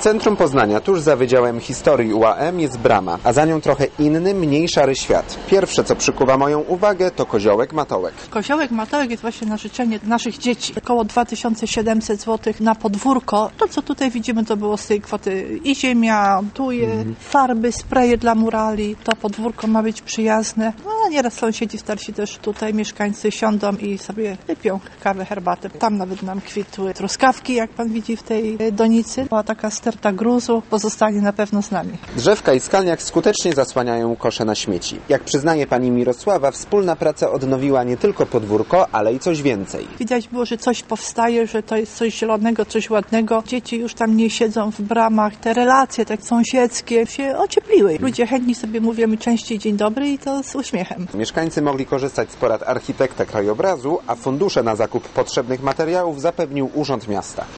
centrum Poznania, tuż za Wydziałem Historii UAM, jest brama, a za nią trochę inny, mniej szary świat. Pierwsze, co przykuwa moją uwagę, to koziołek Matołek. Koziołek Matołek jest właśnie na życzenie naszych dzieci. Około 2700 zł na podwórko. To, co tutaj widzimy, to było z tej kwoty i ziemia, tuje, farby, spreje dla murali. To podwórko ma być przyjazne. No, a nieraz sąsiedzi starsi też tutaj, mieszkańcy siądą i sobie wypią kawę, herbatę. Tam nawet nam kwitły truskawki, jak pan widzi w tej donicy. Była taka sterta gruzu, pozostanie na pewno z nami. Drzewka i skalniak skutecznie zasłaniają kosze na śmieci. Jak przyznaje pani Mirosława, wspólna praca odnowiła nie tylko podwórko, ale i coś więcej. Widać było, że coś powstaje, że to jest coś zielonego, coś ładnego. Dzieci już tam nie siedzą w bramach. Te relacje tak sąsiedzkie się ociepliły. Ludzie chętni sobie mówią częściej dzień dobry i to z uśmiechem. Mieszkańcy mogli korzystać z porad architekta krajobrazu, a fundusze na zakup potrzebnych materiałów zapewnił Urząd Miasta.